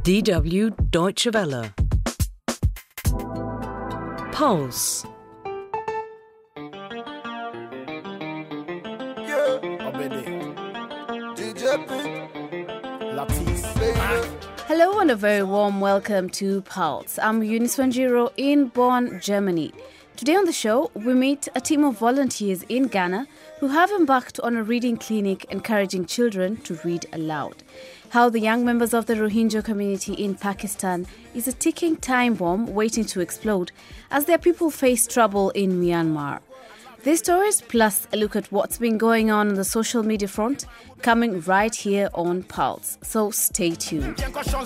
DW Deutsche Welle. Pulse. Hello and a very warm welcome to Pulse. I'm Eunice Wanjiro in Bonn, Germany. Today on the show, we meet a team of volunteers in Ghana who have embarked on a reading clinic encouraging children to read aloud. How the young members of the Rohingya community in Pakistan is a ticking time bomb waiting to explode as their people face trouble in Myanmar. These stories, plus a look at what's been going on the social media front, coming right here on Pulse. So stay tuned.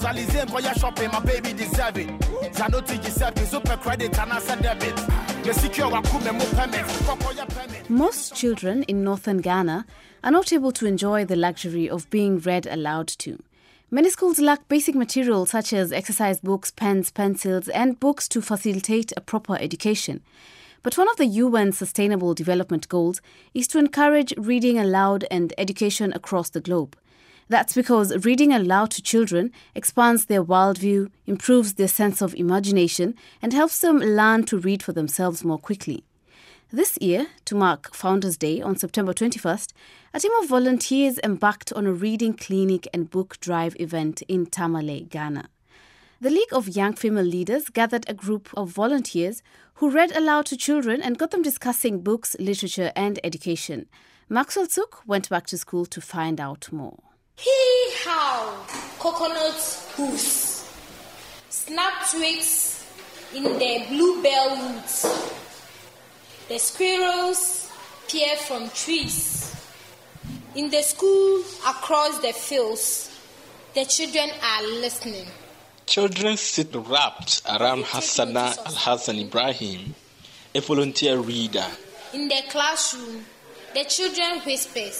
Most children in northern Ghana are not able to enjoy the luxury of being read aloud to. Many schools lack basic materials such as exercise books, pens, pencils, and books to facilitate a proper education. But one of the UN Sustainable Development Goals is to encourage reading aloud and education across the globe. That's because reading aloud to children expands their worldview, improves their sense of imagination, and helps them learn to read for themselves more quickly. This year, to mark Founders' Day on September 21st, a team of volunteers embarked on a reading clinic and book drive event in Tamale, Ghana. The League of Young Female Leaders gathered a group of volunteers who read aloud to children and got them discussing books, literature and education. Maxwell Tsuk went back to school to find out more. Hee-haw, coconut hoofs, snap twigs in the bluebell woods. The squirrels peer from trees. In the school across the fields, the children are listening. Children sit wrapped around Hassana Al-Hassan Ibrahim, a volunteer reader. In the classroom, the children whisper,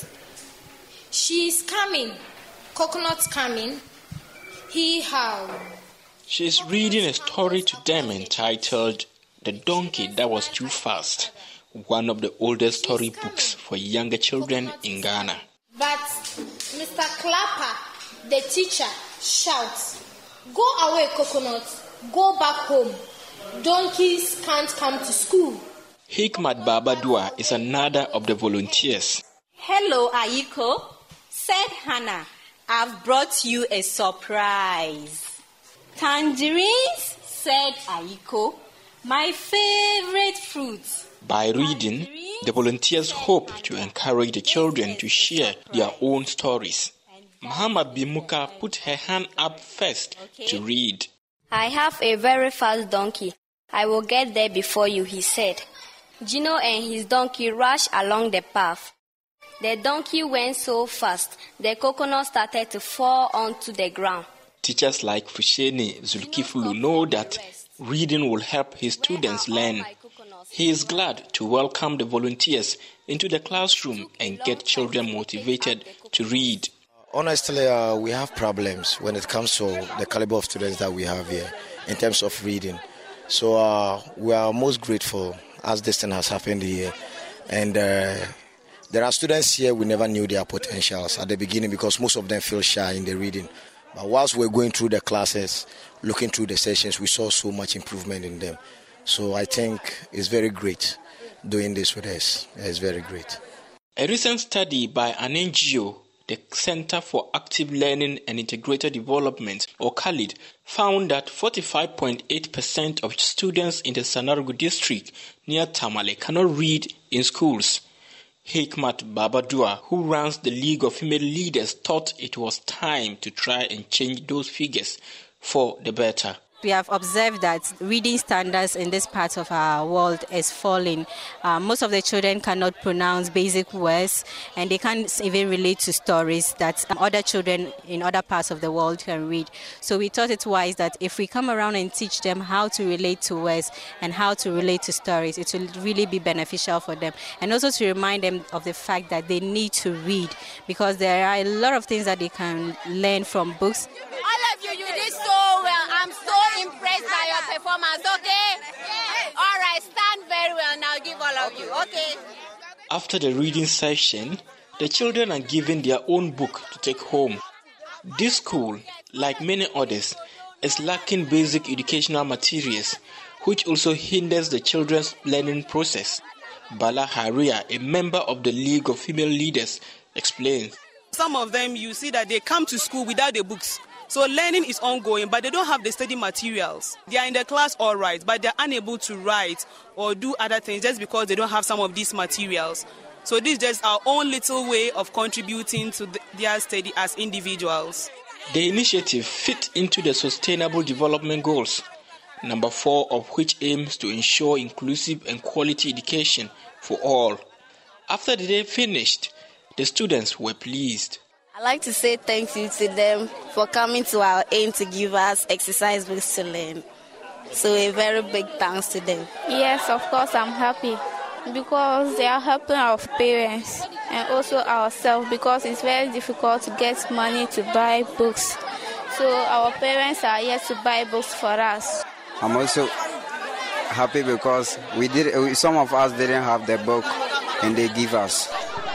"She's coming, coconut's coming, hee-haw." She is reading a story to them entitled The Donkey That Was Too Fast, one of the oldest story books for younger children in Ghana. But Mr. Clapper, the teacher, shouts, "Go away, coconut. Go back home. Donkeys can't come to school." Hikmat Babadua is another of the volunteers. "Hello, Aiko," said Hannah. "I've brought you a surprise." "Tangerines," said Aiko. "My favorite fruit." By reading, the volunteers hope to encourage the children to share their own stories. Muhammad Bimuka put her hand up first to read. "I have a very fast donkey. I will get there before you," he said. Gino and his donkey rushed along the path. The donkey went so fast, the coconut started to fall onto the ground. Teachers like Fusheni Zulkifulu know that reading will help his students learn. He is glad to welcome the volunteers into the classroom and get children motivated to read. Honestly, we have problems when it comes to the caliber of students that we have here in terms of reading. So we are most grateful as this thing has happened here. And there are students here we never knew their potentials at the beginning because most of them feel shy in the reading. But whilst we're going through the classes, looking through the sessions, we saw so much improvement in them. So I think it's very great doing this with us. It's very great. A recent study by an NGO, the Center for Active Learning and Integrated Development, or CALID, found that 45.8% of students in the Sanargu district near Tamale cannot read in schools. Hikmat Babadua, who runs the League of Female Leaders, thought it was time to try and change those figures for the better. We have observed that reading standards in this part of our world is falling. Most of the children cannot pronounce basic words and they can't even relate to stories that other children in other parts of the world can read. So we thought it wise that if we come around and teach them how to relate to words and how to relate to stories, it will really be beneficial for them. And also to remind them of the fact that they need to read because there are a lot of things that they can learn from books. All of you did so well. I'm so impressed by your performance, okay? Yes. All right, stand very well now. Give all of you, okay? After the reading session, the children are given their own book to take home. This school, like many others, is lacking basic educational materials, which also hinders the children's learning process. Bala Haria, a member of the League of Female Leaders, explains. Some of them, you see that they come to school without the books. So learning is ongoing, but they don't have the study materials. They are in the class all right, but they're unable to write or do other things just because they don't have some of these materials. So this is just our own little way of contributing to their study as individuals. The initiative fit into the Sustainable Development Goals, number 4 of which aims to ensure inclusive and quality education for all. After the day finished, the students were pleased. I'd like to say thank you to them for coming to our aim to give us exercise books to learn. So a very big thanks to them. Yes, of course, I'm happy because they are helping our parents and also ourselves because it's very difficult to get money to buy books. So our parents are here to buy books for us. I'm also happy because some of us didn't have the book and they give us.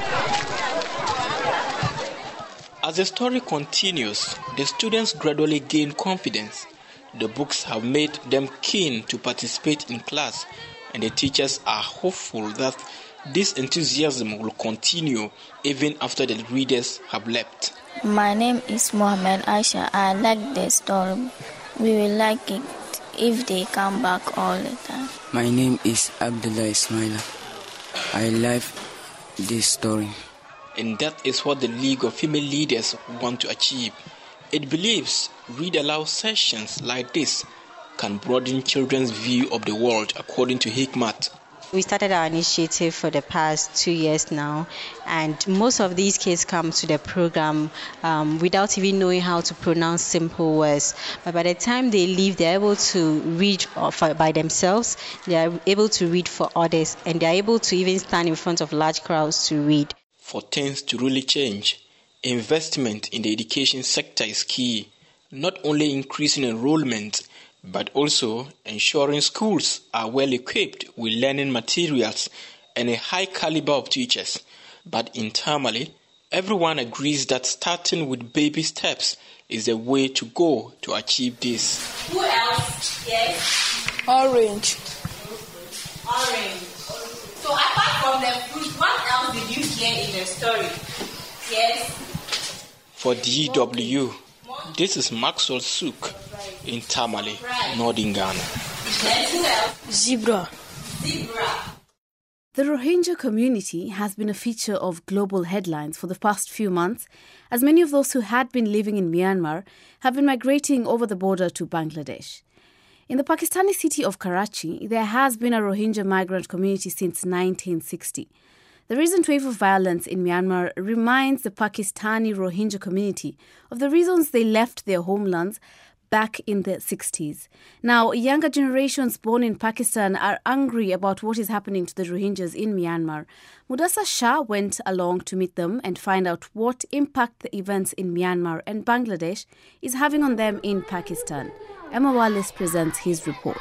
As the story continues, the students gradually gain confidence. The books have made them keen to participate in class, and the teachers are hopeful that this enthusiasm will continue even after the readers have left. My name is Mohammed Aisha. I like the story. We will like it if they come back all the time. My name is Abdullah Ismaila. I love this story. And that is what the League of Female Leaders want to achieve. It believes read-aloud sessions like this can broaden children's view of the world, according to Hikmat. We started our initiative for the past 2 years now, and most of these kids come to the program without even knowing how to pronounce simple words. But by the time they leave, they're able to read by themselves, they're able to read for others, and they're able to even stand in front of large crowds to read. For things to really change, investment in the education sector is key, not only increasing enrollment, but also ensuring schools are well equipped with learning materials and a high caliber of teachers. But internally, everyone agrees that starting with baby steps is the way to go to achieve this. Who else? Yes? Orange. So apart from the fruit, what else did you hear in the story? Yes? For DW, this is Maxwell Sook in Tamale, Northern Ghana. Zebra. The Rohingya community has been a feature of global headlines for the past few months, as many of those who had been living in Myanmar have been migrating over the border to Bangladesh. In the Pakistani city of Karachi, there has been a Rohingya migrant community since 1960. The recent wave of violence in Myanmar reminds the Pakistani Rohingya community of the reasons they left their homelands back in the 60s. Now, younger generations born in Pakistan are angry about what is happening to the Rohingyas in Myanmar. Mudassar Shah went along to meet them and find out what impact the events in Myanmar and Bangladesh is having on them in Pakistan. Emma Wallace presents his report.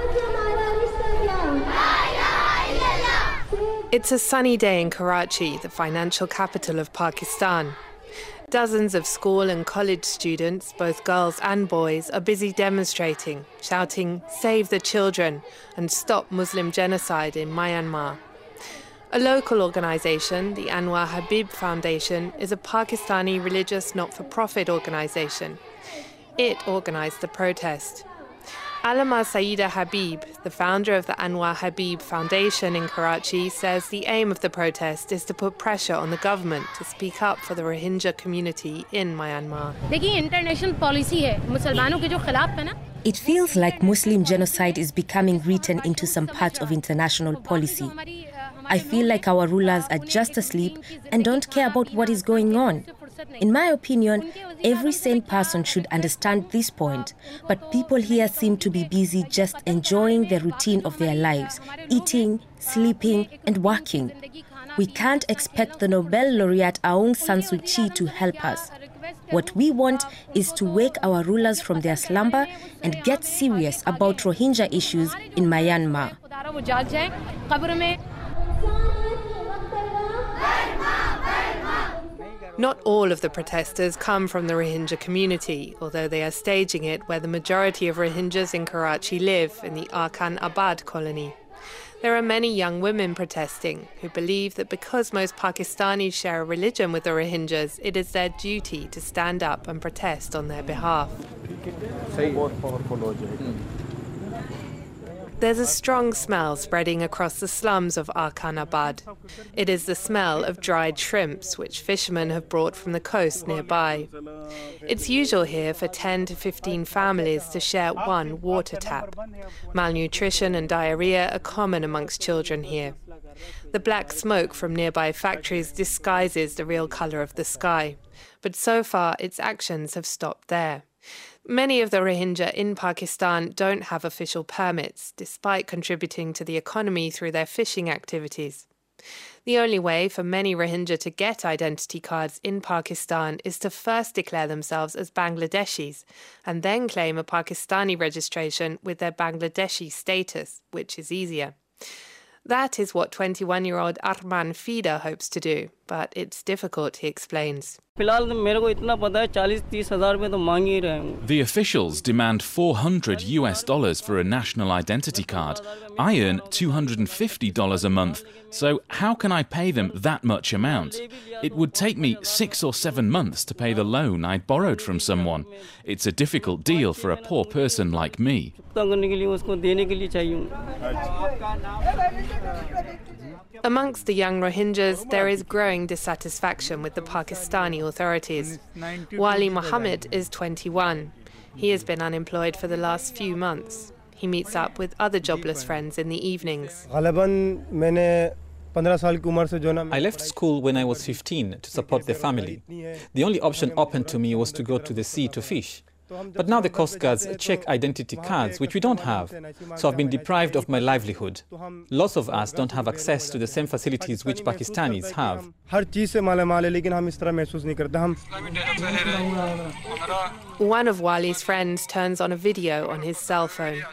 It's a sunny day in Karachi, the financial capital of Pakistan. Dozens of school and college students, both girls and boys, are busy demonstrating, shouting, "Save the children" and "Stop Muslim genocide in Myanmar." A local organisation, the Anwar Habib Foundation, is a Pakistani religious not-for-profit organisation. It organised the protest. Alama Saeeda Habib, the founder of the Anwar Habib Foundation in Karachi, says the aim of the protest is to put pressure on the government to speak up for the Rohingya community in Myanmar. It feels like Muslim genocide is becoming written into some part of international policy. I feel like our rulers are just asleep and don't care about what is going on. In my opinion, every sane person should understand this point, but people here seem to be busy just enjoying the routine of their lives, eating, sleeping, and working. We can't expect the Nobel laureate Aung San Suu Kyi to help us. What we want is to wake our rulers from their slumber and get serious about Rohingya issues in Myanmar. Not all of the protesters come from the Rohingya community, although they are staging it where the majority of Rohingyas in Karachi live, in the Arkan Abad colony. There are many young women protesting who believe that because most Pakistanis share a religion with the Rohingyas, it is their duty to stand up and protest on their behalf. There's a strong smell spreading across the slums of Arkan Abad. It is the smell of dried shrimps, which fishermen have brought from the coast nearby. It's usual here for 10 to 15 families to share one water tap. Malnutrition and diarrhea are common amongst children here. The black smoke from nearby factories disguises the real colour of the sky, but so far its actions have stopped there. Many of the Rohingya in Pakistan don't have official permits, despite contributing to the economy through their fishing activities. The only way for many Rohingya to get identity cards in Pakistan is to first declare themselves as Bangladeshis and then claim a Pakistani registration with their Bangladeshi status, which is easier. That is what 21-year-old Arman Fida hopes to do, but it's difficult, he explains. The officials demand $400 for a national identity card. I earn $250 a month, so how can I pay them that much amount? It would take me 6 or 7 months to pay the loan I borrowed from someone. It's a difficult deal for a poor person like me. Amongst the young Rohingyas, there is growing dissatisfaction with the Pakistani authorities. Wali Mohammed is 21. He has been unemployed for the last few months. He meets up with other jobless friends in the evenings. I left school when I was 15 to support the family. The only option open to me was to go to the sea to fish. But now the Coast Guards check identity cards, which we don't have, so I've been deprived of my livelihood. Lots of us don't have access to the same facilities which Pakistanis have. One of Wali's friends turns on a video on his cell phone.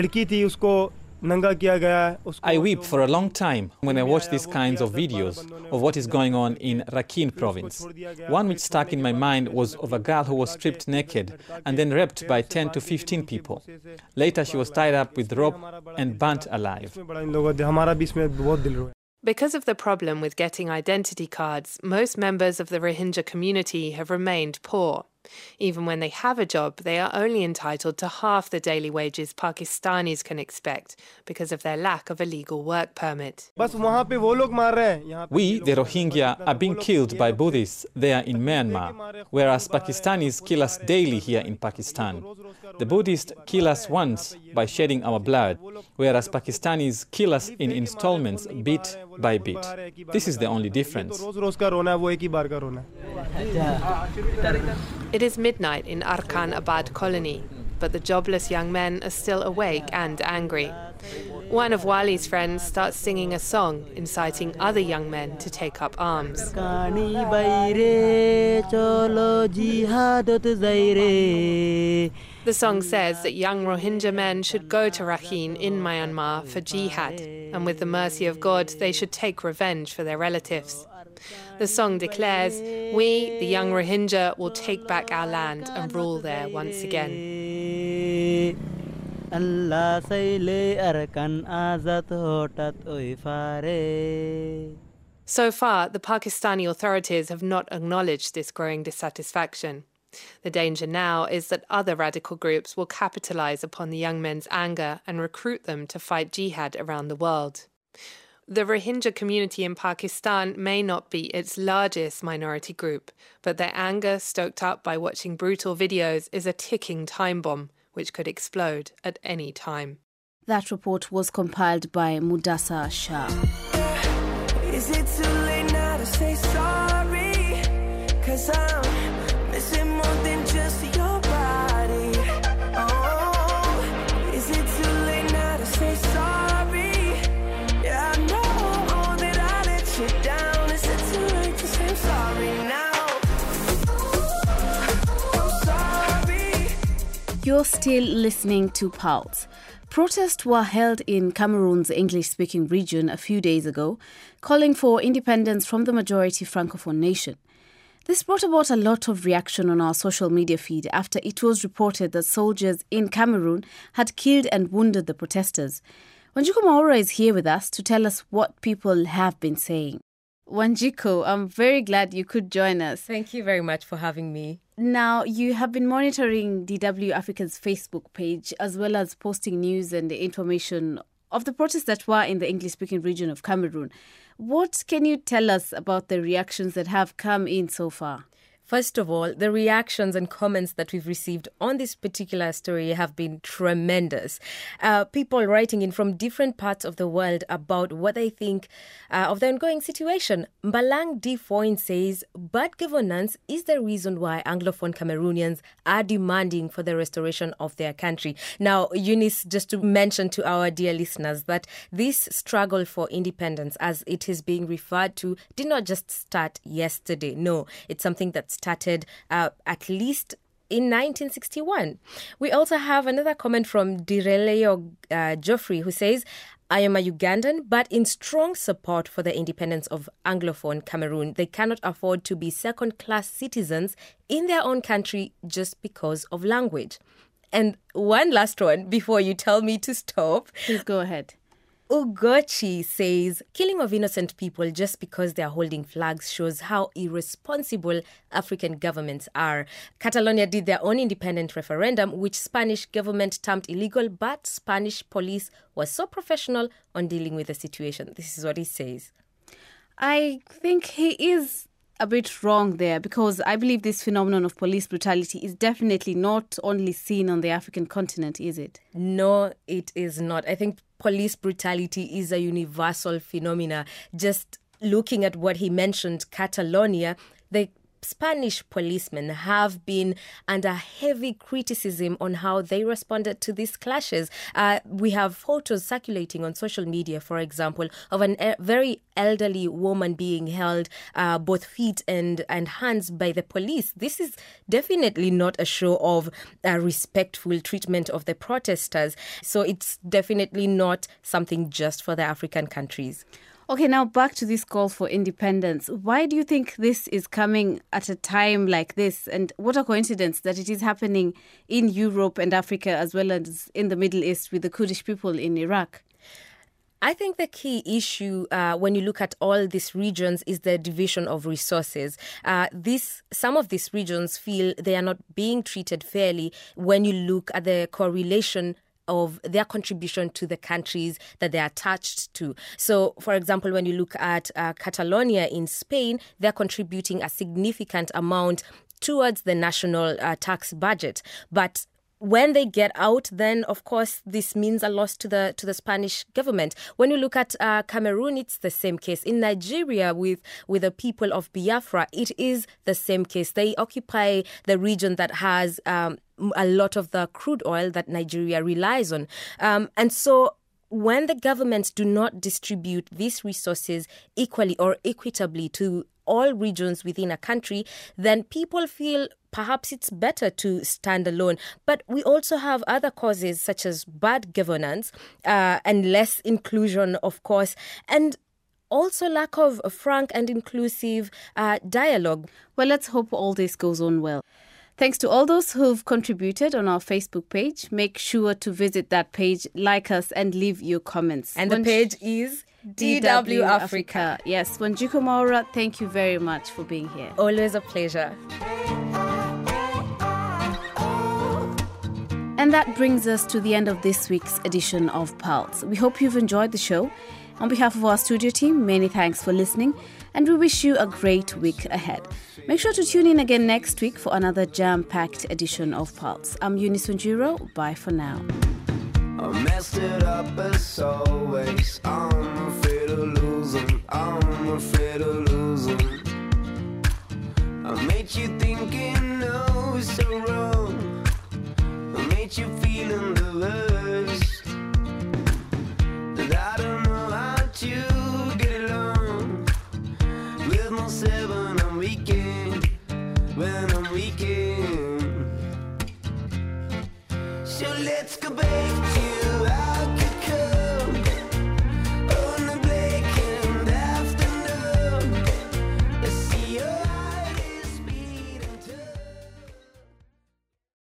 I weep for a long time when I watch these kinds of videos of what is going on in Rakhine province. One which stuck in my mind was of a girl who was stripped naked and then raped by 10 to 15 people. Later she was tied up with rope and burnt alive. Because of the problem with getting identity cards, most members of the Rohingya community have remained poor. Even when they have a job, they are only entitled to half the daily wages Pakistanis can expect because of their lack of a legal work permit. We, the Rohingya, are being killed by Buddhists there in Myanmar, whereas Pakistanis kill us daily here in Pakistan. The Buddhists kill us once by shedding our blood, whereas Pakistanis kill us in installments bit by bit. This is the only difference. It is midnight in Arkan Abad colony, but the jobless young men are still awake and angry. One of Wali's friends starts singing a song inciting other young men to take up arms. The song says that young Rohingya men should go to Rakhine in Myanmar for jihad, and with the mercy of God, they should take revenge for their relatives. The song declares, "We, the young Rohingya, will take back our land and rule there once again." So far, the Pakistani authorities have not acknowledged this growing dissatisfaction. The danger now is that other radical groups will capitalize upon the young men's anger and recruit them to fight jihad around the world. The Rohingya community in Pakistan may not be its largest minority group, but their anger, stoked up by watching brutal videos, is a ticking time bomb which could explode at any time. That report was compiled by Mudassar Shah. Is it too late now to say sorry? 'Cause I'm missing more than just your body. Oh, is it too late now to say sorry? Yeah, I know that I let you down. Is it too late to say sorry now? I'm sorry. You're still listening to Pulse. Protests were held in Cameroon's English-speaking region a few days ago, calling for independence from the majority Francophone nation. This brought about a lot of reaction on our social media feed after it was reported that soldiers in Cameroon had killed and wounded the protesters. Wanjiku Maura is here with us to tell us what people have been saying. Wanjiku, I'm very glad you could join us. Thank you very much for having me. Now, you have been monitoring DW Africa's Facebook page as well as posting news and information of the protests that were in the English-speaking region of Cameroon. What can you tell us about the reactions that have come in so far? First of all, the reactions and comments that we've received on this particular story have been tremendous. People writing in from different parts of the world about what they think of the ongoing situation. Mbalang D. Foyne says, bad governance is the reason why Anglophone Cameroonians are demanding for the restoration of their country. Now, Eunice, just to mention to our dear listeners that this struggle for independence, as it is being referred to, did not just start yesterday. No, it's something that started at least in 1961. We also have another comment from Direleo Geoffrey, who says, I am a Ugandan, but in strong support for the independence of Anglophone Cameroon. They cannot afford to be second-class citizens in their own country just because of language. And one last one before you tell me to stop. Please go ahead. Ugochi says, killing of innocent people just because they are holding flags shows how irresponsible African governments are. Catalonia did their own independent referendum, which Spanish government termed illegal, but Spanish police was so professional on dealing with the situation. This is what he says. I think he is a bit wrong there, because I believe this phenomenon of police brutality is definitely not only seen on the African continent, is it? No, it is not. I think police brutality is a universal phenomena. Just looking at what he mentioned, Catalonia, the Spanish policemen have been under heavy criticism on how they responded to these clashes. We have photos circulating on social media, for example, of a very elderly woman being held both feet and hands by the police. This is definitely not a show of respectful treatment of the protesters. So it's definitely not something just for the African countries. Okay, now back to this call for independence. Why do you think this is coming at a time like this? And what a coincidence that it is happening in Europe and Africa as well as in the Middle East with the Kurdish people in Iraq? I think the key issue when you look at all these regions is the division of resources. Some of these regions feel they are not being treated fairly when you look at the correlation of their contribution to the countries that they are attached to. So, for example, when you look at Catalonia in Spain, they're contributing a significant amount towards the national tax budget. But when they get out, then, of course, this means a loss to the Spanish government. When you look at Cameroon, it's the same case. In Nigeria, with the people of Biafra, it is the same case. They occupy the region that has a lot of the crude oil that Nigeria relies on. And so when the governments do not distribute these resources equally or equitably to all regions within a country, then people feel perhaps it's better to stand alone. But we also have other causes such as bad governance and less inclusion, of course, and also lack of frank and inclusive dialogue. Well, let's hope all this goes on well. Thanks to all those who've contributed on our Facebook page. Make sure to visit that page, like us, and leave your comments. And the page is DW Africa. Yes, Wanjiku Maura, thank you very much for being here. Always a pleasure. And that brings us to the end of this week's edition of Pulse. We hope you've enjoyed the show. On behalf of our studio team, many thanks for listening, and we wish you a great week ahead. Make sure to tune in again next week for another jam-packed edition of Pulse. I'm Eunice Wanjiro. Bye for now. I messed it up as always. I'm afraid of losing. I'm afraid of losing. I made you thinking, no, it's so wrong. I made you feeling the worst. And I don't know how to get along with myself when I'm weekend. When I'm weekend. So let's go back.